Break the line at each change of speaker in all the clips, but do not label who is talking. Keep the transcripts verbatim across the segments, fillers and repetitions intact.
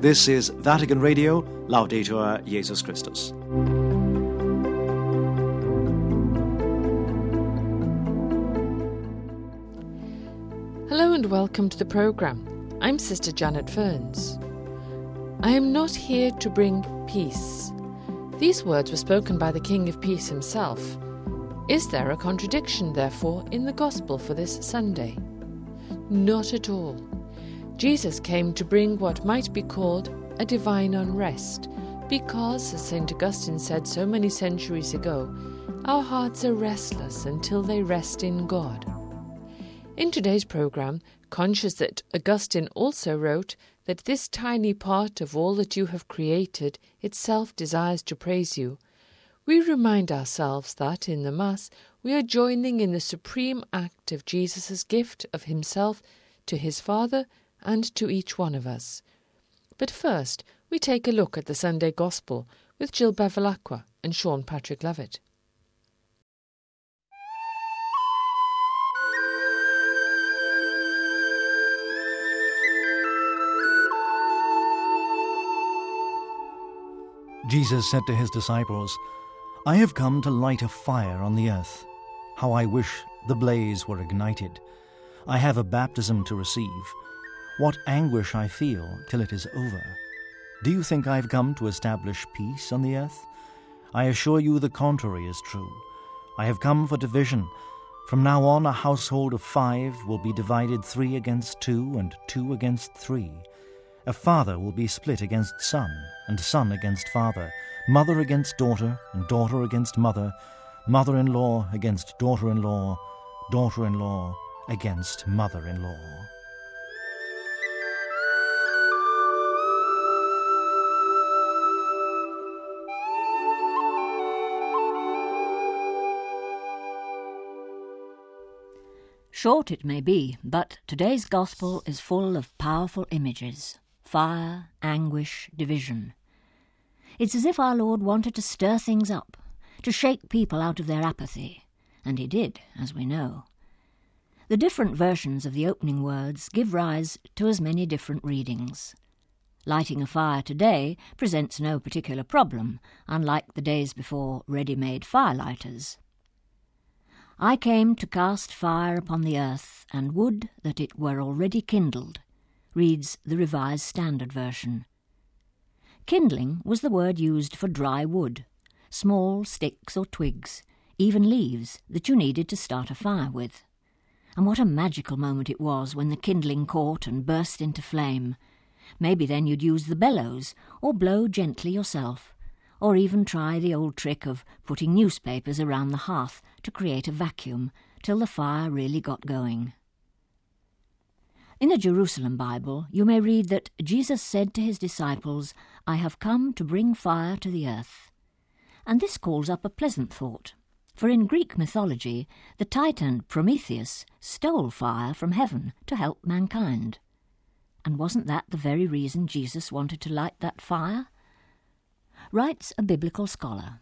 This is Vatican Radio, Laudetur Jesus Christus.
Hello and welcome to the programme. I'm Sister Janet Ferns. I am not here to bring peace. These words were spoken by the King of Peace himself. Is there a contradiction, therefore, in the Gospel for this Sunday? Not at all. Jesus came to bring what might be called a divine unrest, because, as Saint Augustine said so many centuries ago, our hearts are restless until they rest in God. In today's programme, conscious that Augustine also wrote that this tiny part of all that you have created itself desires to praise you, we remind ourselves that in the Mass we are joining in the supreme act of Jesus' gift of himself to his Father and to each one of us. But first, we take a look at the Sunday Gospel with Jill Bevilacqua and Sean Patrick Lovett.
Jesus said to his disciples, "I have come to light a fire on the earth. How I wish the blaze were ignited. I have a baptism to receive. What anguish I feel till it is over. Do you think I have come to establish peace on the earth? I assure you the contrary is true. I have come for division. From now on a household of five will be divided three against two and two against three. A father will be split against son, and son against father, mother against daughter, and daughter against mother, mother-in-law against daughter-in-law, daughter-in-law against mother-in-law."
Short it may be, but today's Gospel is full of powerful images. Fire, anguish, division. It's as if our Lord wanted to stir things up, to shake people out of their apathy, and he did, as we know. The different versions of the opening words give rise to as many different readings. Lighting a fire today presents no particular problem, unlike the days before ready-made firelighters. "I came to cast fire upon the earth, and would that it were already kindled," reads the Revised Standard Version. Kindling was the word used for dry wood, small sticks or twigs, even leaves that you needed to start a fire with. And what a magical moment it was when the kindling caught and burst into flame. Maybe then you'd use the bellows, or blow gently yourself, or even try the old trick of putting newspapers around the hearth to create a vacuum till the fire really got going. In the Jerusalem Bible, you may read that Jesus said to his disciples, "I have come to bring fire to the earth." And this calls up a pleasant thought, for in Greek mythology, the Titan Prometheus stole fire from heaven to help mankind. And wasn't that the very reason Jesus wanted to light that fire? Writes a biblical scholar.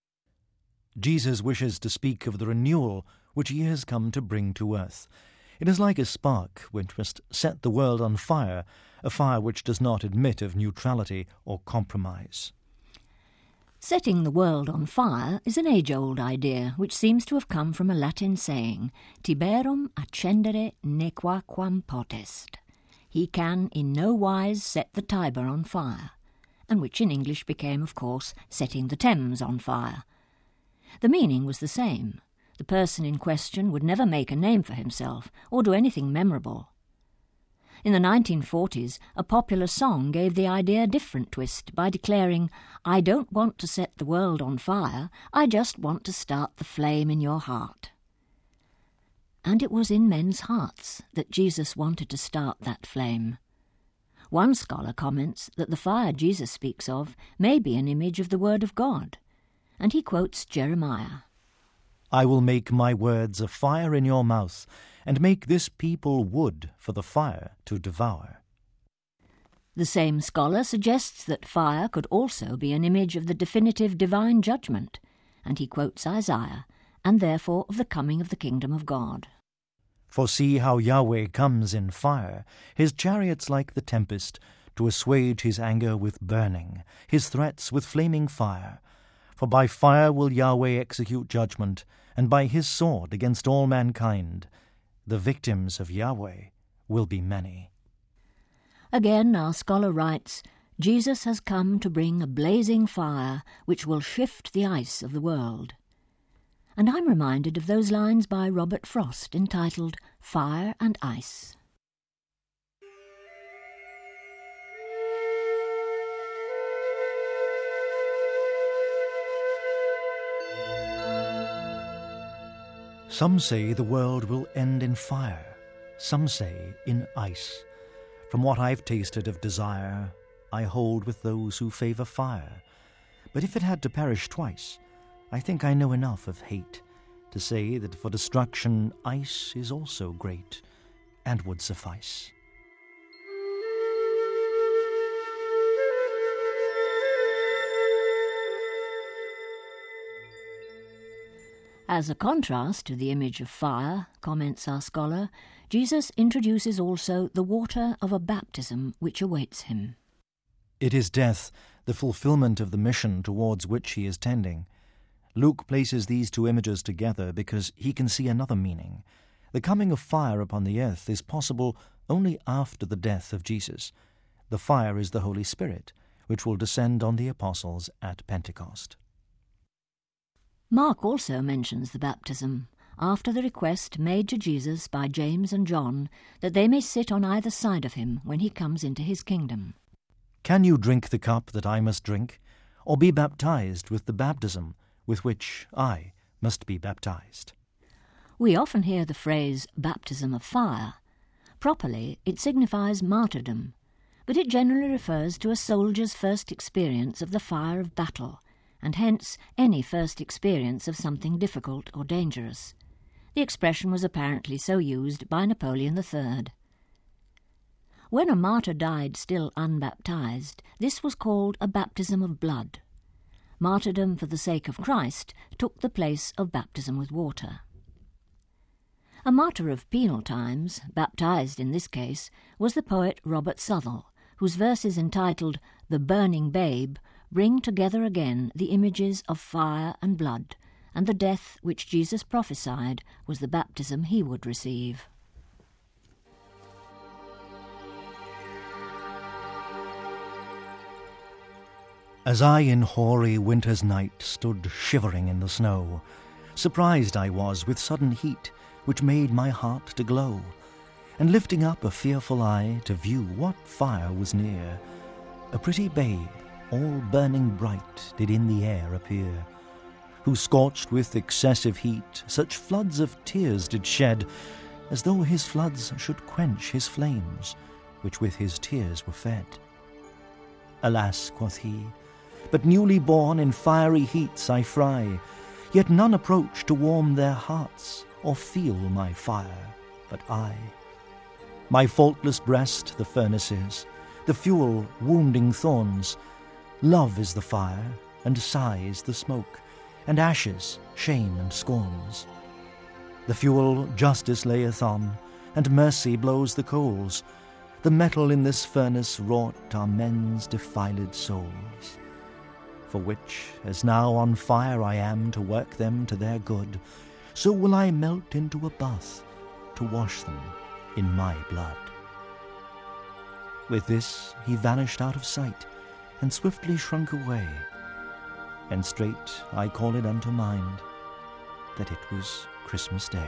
Jesus wishes to speak of the renewal which he has come to bring to earth. It is like a spark which must set the world on fire, a fire which does not admit of neutrality or compromise.
Setting the world on fire is an age-old idea which seems to have come from a Latin saying, "Tiberum accendere nequaquam potest." He can in no wise set the Tiber on fire, and which in English became, of course, setting the Thames on fire. The meaning was the same. The person in question would never make a name for himself or do anything memorable. In the nineteen forties, a popular song gave the idea a different twist by declaring, "I don't want to set the world on fire, I just want to start the flame in your heart." And it was in men's hearts that Jesus wanted to start that flame. One scholar comments that the fire Jesus speaks of may be an image of the Word of God, and he quotes Jeremiah.
"I will make my words a fire in your mouth, and make this people wood for the fire to devour."
The same scholar suggests that fire could also be an image of the definitive divine judgment, and he quotes Isaiah, and therefore of the coming of the kingdom of God.
For see how Yahweh comes in fire, his chariots like the tempest, to assuage his anger with burning, his threats with flaming fire. For by fire will Yahweh execute judgment, and by his sword against all mankind. The victims of Yahweh will be many.
Again, our scholar writes, Jesus has come to bring a blazing fire which will shift the ice of the world. And I'm reminded of those lines by Robert Frost entitled Fire and Ice.
Some say the world will end in fire, some say in ice. From what I've tasted of desire, I hold with those who favour fire. But if it had to perish twice, I think I know enough of hate to say that for destruction ice is also great, and would suffice.
As a contrast to the image of fire, comments our scholar, Jesus introduces also the water of a baptism which awaits him.
It is death, the fulfillment of the mission towards which he is tending. Luke places these two images together because he can see another meaning. The coming of fire upon the earth is possible only after the death of Jesus. The fire is the Holy Spirit, which will descend on the apostles at Pentecost.
Mark also mentions the baptism, after the request made to Jesus by James and John that they may sit on either side of him when he comes into his kingdom.
Can you drink the cup that I must drink, or be baptized with the baptism with which I must be baptized?
We often hear the phrase baptism of fire. Properly, it signifies martyrdom, but it generally refers to a soldier's first experience of the fire of battle, and hence any first experience of something difficult or dangerous. The expression was apparently so used by Napoleon the Third. When a martyr died still unbaptized, this was called a baptism of blood. Martyrdom for the sake of Christ took the place of baptism with water. A martyr of penal times, baptized in this case, was the poet Robert Southwell, whose verses entitled The Burning Babe bring together again the images of fire and blood, and the death which Jesus prophesied was the baptism he would receive.
As I in hoary winter's night stood shivering in the snow, surprised I was with sudden heat which made my heart to glow, and lifting up a fearful eye to view what fire was near, a pretty babe, all burning bright, did in the air appear, who scorched with excessive heat such floods of tears did shed, as though his floods should quench his flames, which with his tears were fed. Alas, quoth he, but newly born in fiery heats I fry, yet none approach to warm their hearts, or feel my fire, but I. My faultless breast the furnace is, the fuel wounding thorns. Love is the fire, and sighs the smoke, and ashes shame and scorns. The fuel justice layeth on, and mercy blows the coals. The metal in this furnace wrought are men's defiled souls. For which, as now on fire I am to work them to their good, so will I melt into a bath to wash them in my blood. With this he vanished out of sight, and swiftly shrunk away, and straight I call it unto mind that it was Christmas Day.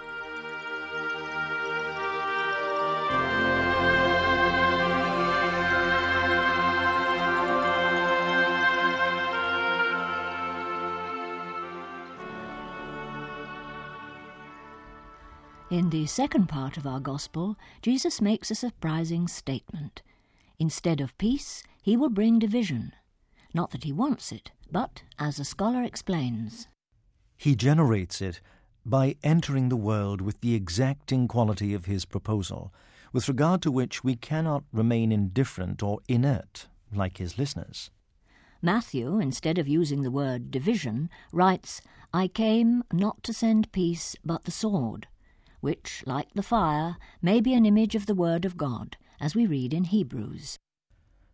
In the second part of our Gospel, Jesus makes a surprising statement. Instead of peace, he will bring division. Not that he wants it, but, as a scholar explains,
he generates it by entering the world with the exacting quality of his proposal, with regard to which we cannot remain indifferent or inert like his listeners.
Matthew, instead of using the word division, writes, I came not to send peace but the sword, which, like the fire, may be an image of the word of God, as we read in Hebrews.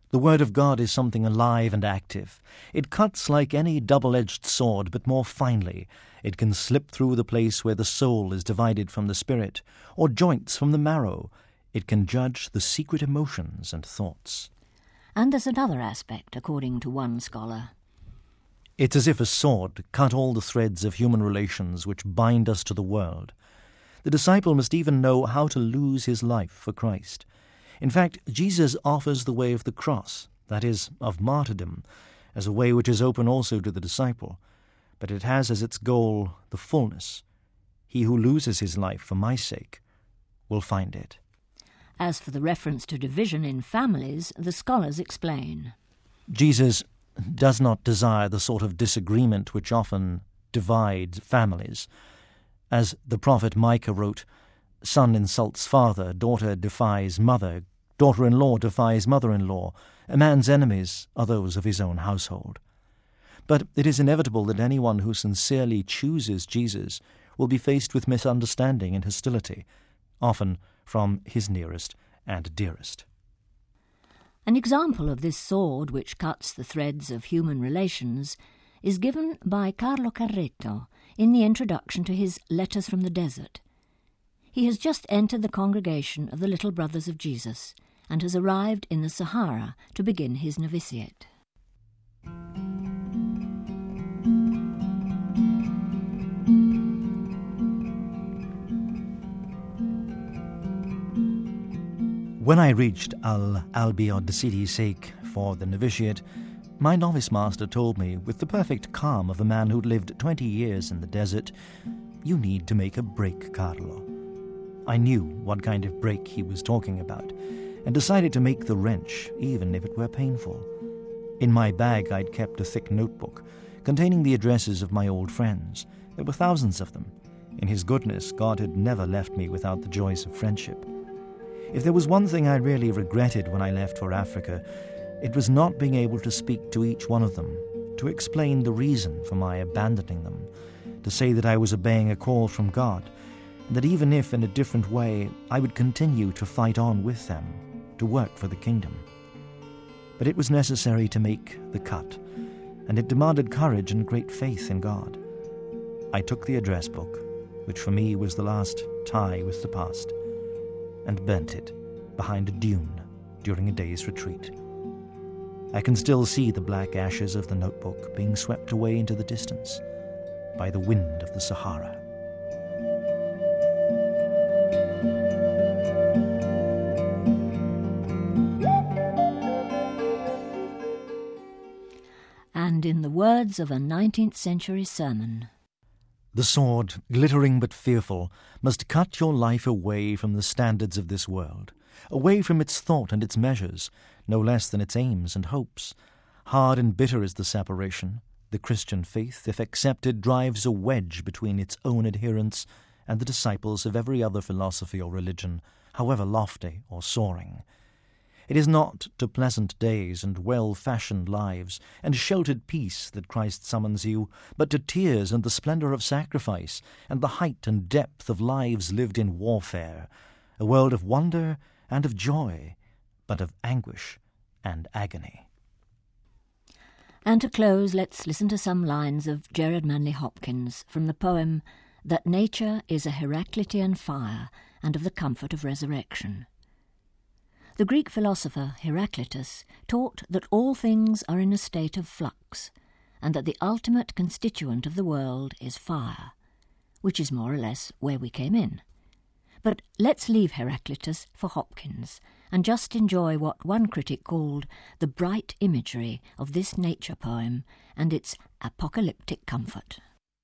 The Word of God is something alive and active. It cuts like any double-edged sword, but more finely. It can slip through the place where the soul is divided from the spirit, or joints from the marrow. It can judge the secret emotions and thoughts.
And there's another aspect, according to one scholar.
It's as if a sword cut all the threads of human relations which bind us to the world. The disciple must even know how to lose his life for Christ. In fact, Jesus offers the way of the cross, that is, of martyrdom, as a way which is open also to the disciple, but it has as its goal the fullness. He who loses his life for my sake will find it.
As for the reference to division in families, the scholars explain.
Jesus does not desire the sort of disagreement which often divides families. As the prophet Micah wrote, son insults father, daughter defies mother, daughter-in-law defies mother-in-law. A man's enemies are those of his own household. But it is inevitable that anyone who sincerely chooses Jesus will be faced with misunderstanding and hostility, often from his nearest and dearest.
An example of this sword which cuts the threads of human relations is given by Carlo Carretto in the introduction to his Letters from the Desert. He has just entered the congregation of the Little Brothers of Jesus and has arrived in the Sahara to begin his novitiate.
When I reached Al-Albiod Sidi Sheikh for the novitiate, my novice master told me, with the perfect calm of a man who'd lived twenty years in the desert, "You need to make a break, Carlo." I knew what kind of break he was talking about, and decided to make the wrench, even if it were painful. In my bag I'd kept a thick notebook, containing the addresses of my old friends. There were thousands of them. In his goodness, God had never left me without the joys of friendship. If there was one thing I really regretted when I left for Africa, it was not being able to speak to each one of them, to explain the reason for my abandoning them, to say that I was obeying a call from God, and that even if in a different way, I would continue to fight on with them, to work for the kingdom. But it was necessary to make the cut, and it demanded courage and great faith in God. I took the address book, which for me was the last tie with the past, and burnt it behind a dune during a day's retreat. I can still see the black ashes of the notebook being swept away into the distance by the wind of the Sahara.
And in the words of a nineteenth century sermon,
"The sword, glittering but fearful, must cut your life away from the standards of this world, away from its thought and its measures, no less than its aims and hopes. Hard and bitter is the separation. The Christian faith, if accepted, drives a wedge between its own adherents and the disciples of every other philosophy or religion, however lofty or soaring. It is not to pleasant days and well-fashioned lives and sheltered peace that Christ summons you, but to tears and the splendour of sacrifice and the height and depth of lives lived in warfare, a world of wonder and of joy, but of anguish and agony."
And to close, let's listen to some lines of Gerard Manley Hopkins from the poem "That Nature is a Heraclitean Fire and of the Comfort of Resurrection." The Greek philosopher Heraclitus taught that all things are in a state of flux, and that the ultimate constituent of the world is fire, which is more or less where we came in. But let's leave Heraclitus for Hopkins, and just enjoy what one critic called the bright imagery of this nature poem and its apocalyptic comfort.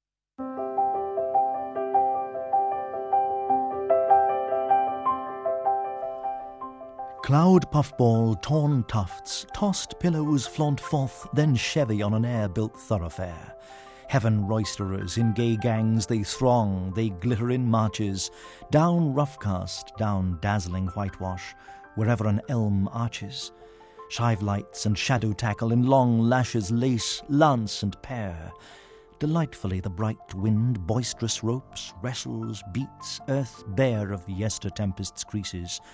Cloud puffball, torn tufts, tossed pillows flaunt forth, then chevy on an air-built thoroughfare. Heaven roisterers, in gay gangs they throng, they glitter in marches, down roughcast, down dazzling whitewash, wherever an elm arches. Shive lights and shadow tackle in long lashes lace, lance and pear. Delightfully the bright wind, boisterous ropes, wrestles, beats, earth bare of yester-tempest's creases.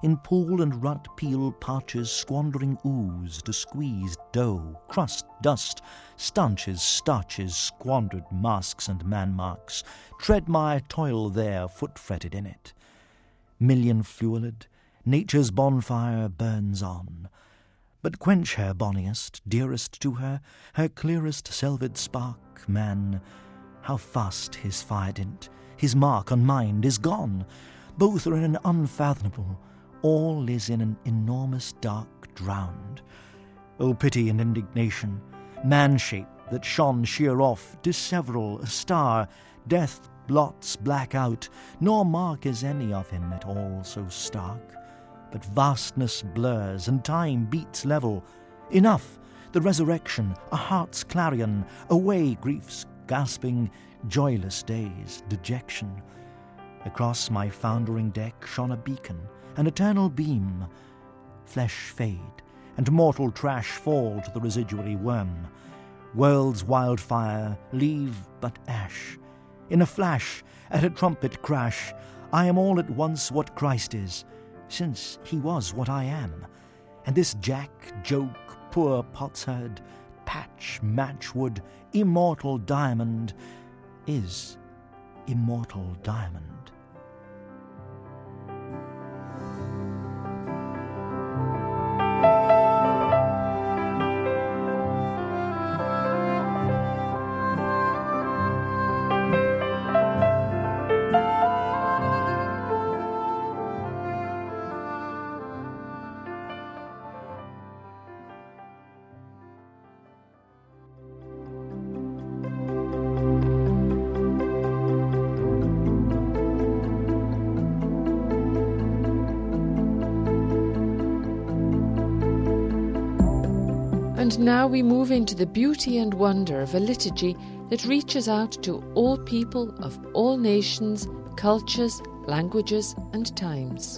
In pool and rut peel parches squandering ooze to squeezed dough, crust, dust, stanches, starches, squandered masks and man-marks. Tread my toil there, foot-fretted in it. Million-fueled, nature's bonfire burns on. But quench her bonniest, dearest to her, her clearest selved spark, man. How fast his fire dint, his mark on mind is gone. Both are in an unfathomable, all is in an enormous dark drowned. O pity and indignation, man-shape that shone sheer off, disseveral, a star, death blots black out, nor mark is any of him at all so stark. But vastness blurs and time beats level. Enough, the resurrection, a heart's clarion, away grief's gasping, joyless days, dejection. Across my foundering deck shone a beacon, an eternal beam. Flesh fade, and mortal trash fall to the residuary worm. World's wildfire leave but ash. In a flash, at a trumpet crash, I am all at once what Christ is, since he was what I am. And this jack, joke, poor potsherd, patch, matchwood, immortal diamond, is immortal diamond.
And now we move into the beauty and wonder of a liturgy that reaches out to all people of all nations, cultures, languages and times.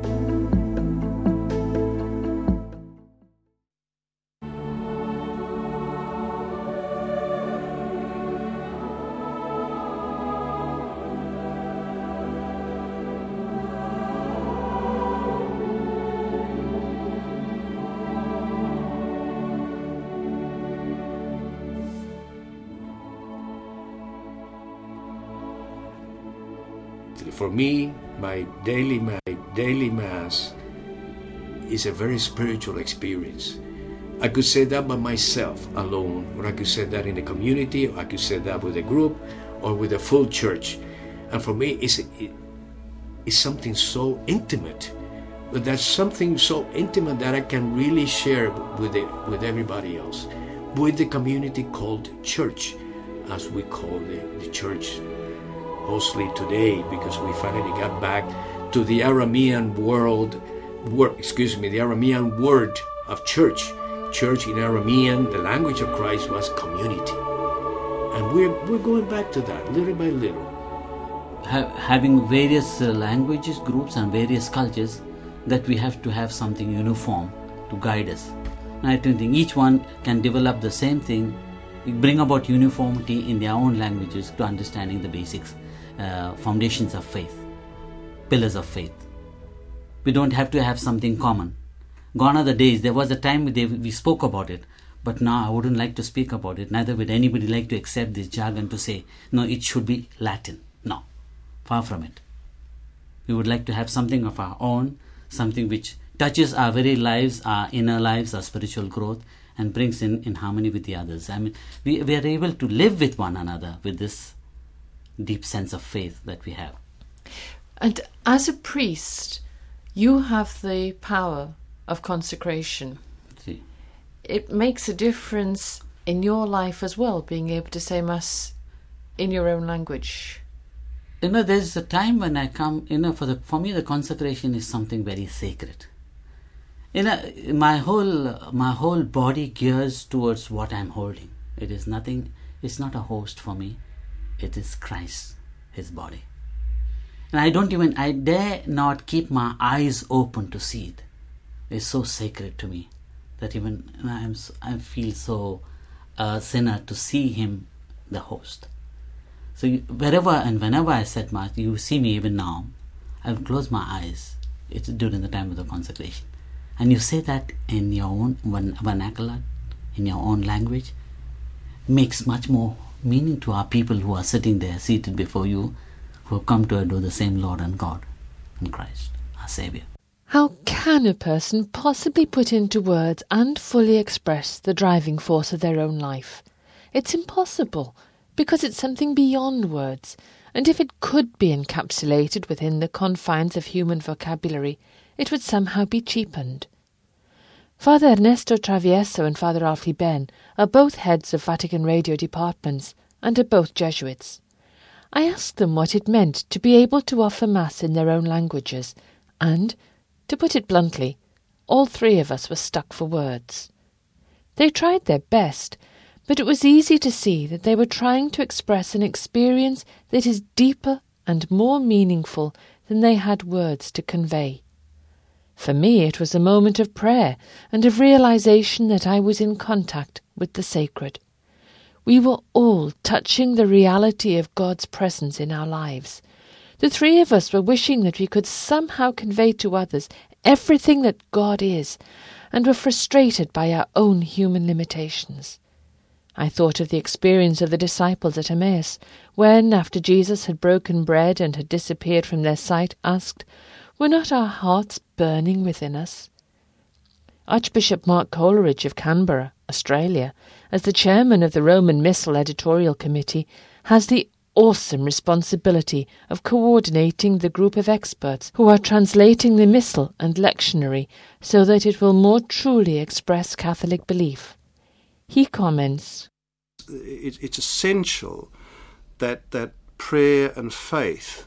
For me, my daily my daily mass is a very spiritual experience. I could say that by myself alone, or I could say that in a community, or I could say that with a group, or with a full church. And for me, it's it, it's something so intimate. But that's something so intimate that I can really share with it with everybody else, with the community called church, as we call the, the church. Mostly today, because we finally got back to the Aramean world, word, excuse me, the Aramean word of church. Church in Aramean, the language of Christ, was community. And we're, we're going back to that, little by little.
Ha- having various uh, languages, groups and various cultures, that we have to have something uniform to guide us. And I don't think each one can develop the same thing, bring about uniformity in their own languages to understanding the basics. Uh, foundations of faith, pillars of faith. We don't have to have something common. Gone are the days, there was a time they, we spoke about it, but now I wouldn't like to speak about it. Neither would anybody like to accept this jargon to say, no, it should be Latin. No, far from it. We would like to have something of our own, something which touches our very lives, our inner lives, our spiritual growth, and brings in, in harmony with the others. I mean, we, we are able to live with one another with this deep sense of faith that we have.
And as a priest, you have the power of consecration.
See.
It makes a difference in your life as well, being able to say Mass in your own language.
You know, there's a time when I come, you know, for the for me the consecration is something very sacred. You know, my whole my whole body gears towards what I'm holding. It is nothing, it's not a host for me. It is Christ, his body. And I don't even, I dare not keep my eyes open to see it. It's so sacred to me that even I'm, I feel so uh, sinner to see him, the host. So you, wherever and whenever I said Mass, you see me even now, I will close my eyes. It's during the time of the consecration. And you say that in your own vernacular, in your own language, makes much more meaning to our people who are sitting there, seated before you, who have come to adore the same Lord and God and Christ, our Saviour.
How can a person possibly put into words and fully express the driving force of their own life? It's impossible, because it's something beyond words, and if it could be encapsulated within the confines of human vocabulary, it would somehow be cheapened. Father Ernesto Travieso and Father Alfie Ben are both heads of Vatican Radio departments and are both Jesuits. I asked them what it meant to be able to offer Mass in their own languages, and, to put it bluntly, all three of us were stuck for words. They tried their best, but it was easy to see that they were trying to express an experience that is deeper and more meaningful than they had words to convey. For me, it was a moment of prayer and of realization that I was in contact with the sacred. We were all touching the reality of God's presence in our lives. The three of us were wishing that we could somehow convey to others everything that God is, and were frustrated by our own human limitations. I thought of the experience of the disciples at Emmaus, when, after Jesus had broken bread and had disappeared from their sight, asked, "Were not our hearts burning within us?" Archbishop Mark Coleridge of Canberra, Australia, as the chairman of the Roman Missal Editorial Committee, has the awesome responsibility of coordinating the group of experts who are translating the Missal and lectionary so that it will more truly express Catholic belief. He comments,
It's essential that, that prayer and faith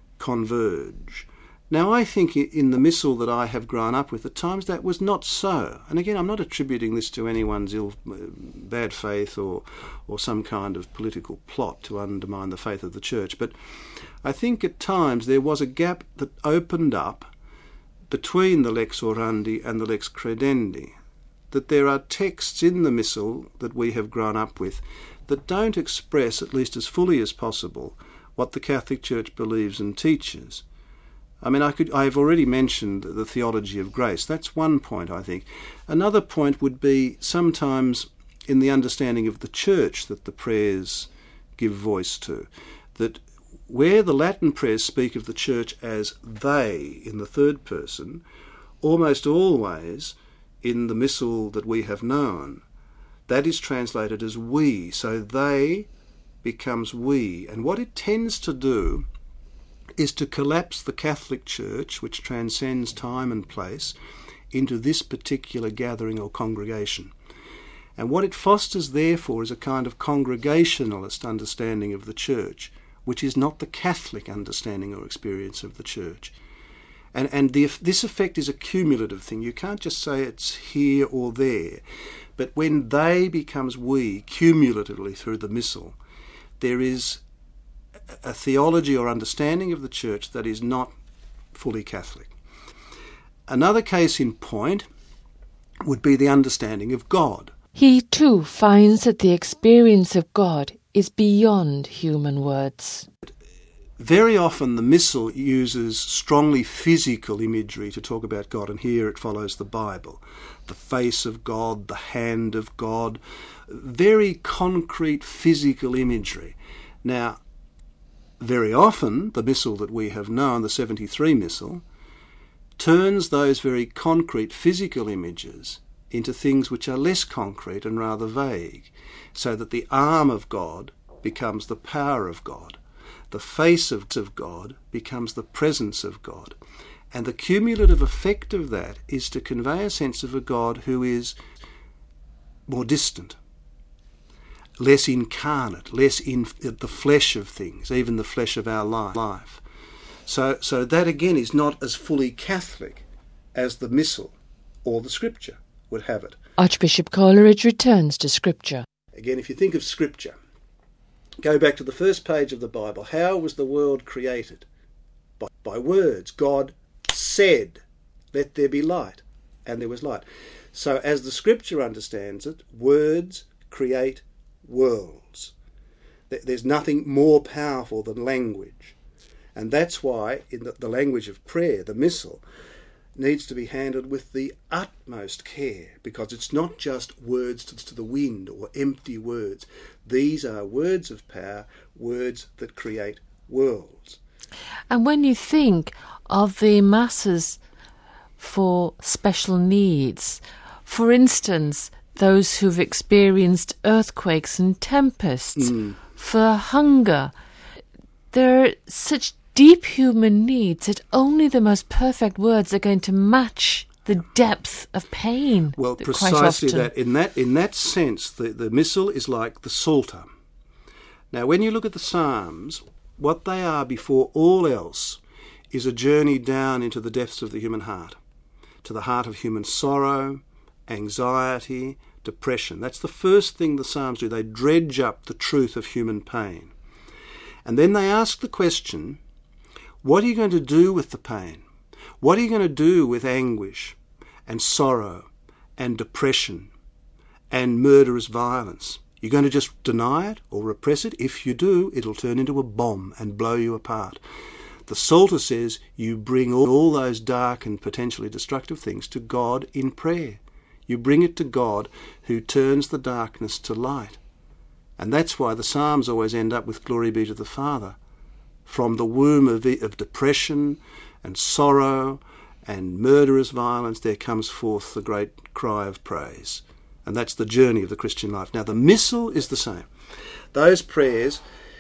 converge. Now, I think in the Missal that I have grown up with, at times that was not so. And again, I'm not attributing this to anyone's ill, bad faith or, or some kind of political plot to undermine the faith of the Church. But I think at times there was a gap that opened up between the Lex Orandi and the Lex Credendi, that there are texts in the Missal that we have grown up with that don't express, at least as fully as possible, what the Catholic Church believes and teaches. I mean, I could, I've already mentioned the theology of grace. That's one point, I think. Another point would be sometimes in the understanding of the Church that the prayers give voice to, that where the Latin prayers speak of the Church as they in the third person, almost always in the Missal that we have known, that is translated as we. So they becomes we. And what it tends to do is to collapse the Catholic Church, which transcends time and place, into this particular gathering or congregation. And what it fosters, therefore, is a kind of congregationalist understanding of the Church, which is not the Catholic understanding or experience of the Church. And, and the, this effect is a cumulative thing. You can't just say it's here or there. But when they becomes we, cumulatively through the Missal, there is a theology or understanding of the Church that is not fully Catholic. Another case in point would be the understanding of God.
He too finds that the experience of God is beyond human words.
Very often the Missal uses strongly physical imagery to talk about God, and here it follows the Bible. The face of God, the hand of God, very concrete physical imagery. Now, very often the Missal that we have known, the seventy-three Missal, turns those very concrete physical images into things which are less concrete and rather vague, so that the arm of God becomes the power of God. The face of God becomes the presence of God. And the cumulative effect of that is to convey a sense of a God who is more distant, less incarnate, less in the flesh of things, even the flesh of our life. So, so that again is not as fully Catholic as the Missal or the Scripture would have it.
Archbishop Coleridge returns to Scripture.
Again, if you think of Scripture, go back to the first page of the Bible. How was the world created? By, by words. God said, "Let there be light," and there was light. So as the Scripture understands it, words create worlds. There's nothing more powerful than language. And that's why in the, the language of prayer, the Missal, needs to be handled with the utmost care, because it's not just words to the wind or empty words. These are words of power, words that create worlds.
And when you think of the masses for special needs, for instance, those who've experienced earthquakes and tempests, mm. for hunger, there are such deep human needs that only the most perfect words are going to match the depth of pain.
Well, precisely that. In that in that sense, the, the missal is like the Psalter. Now, when you look at the Psalms, what they are before all else is a journey down into the depths of the human heart, to the heart of human sorrow, anxiety, depression. That's the first thing the Psalms do. They dredge up the truth of human pain. And then they ask the question, what are you going to do with the pain? What are you going to do with anguish and sorrow and depression and murderous violence? You're going to just deny it or repress it? If you do, it'll turn into a bomb and blow you apart. The Psalter says you bring all, all those dark and potentially destructive things to God in prayer. You bring it to God who turns the darkness to light. And that's why the Psalms always end up with glory be to the Father. From the womb of, of depression and sorrow and murderous violence, there comes forth the great cry of praise. And that's the journey of the Christian life. Now, the Missal is the same. Those prayers,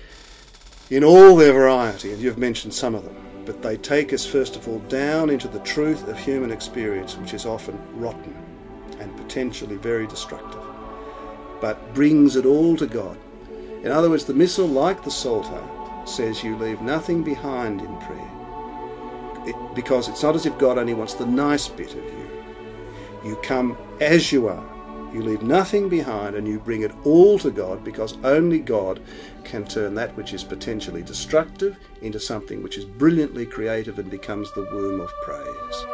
in all their variety, and you've mentioned some of them, but they take us, first of all, down into the truth of human experience, which is often rotten and potentially very destructive, but brings it all to God. In other words, the Missal, like the Psalter, says you leave nothing behind in prayer, it, because it's not as if God only wants the nice bit of you. You come as you are. You leave nothing behind and you bring it all to God, because only God can turn that which is potentially destructive into something which is brilliantly creative and becomes the womb of praise.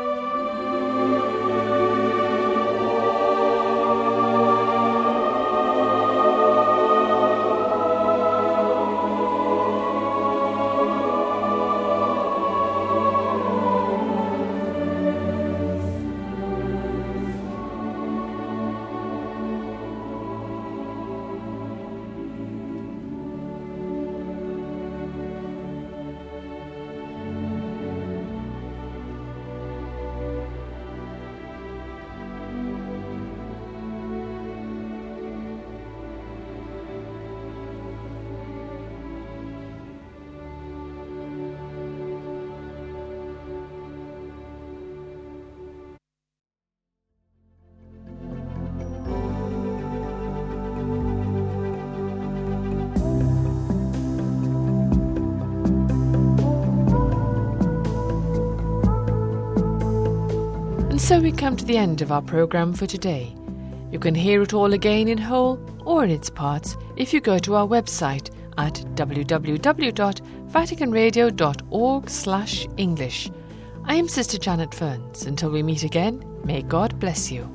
So we come to the end of our programme for today. You can hear it all again in whole or in its parts if you go to our website at w w w dot vatican radio dot org slash English. I am Sister Janet Ferns. Until we meet again, may God bless you.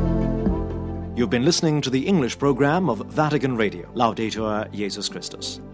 You've been listening to the English program of Vatican Radio. Laudetur Jesus Christus.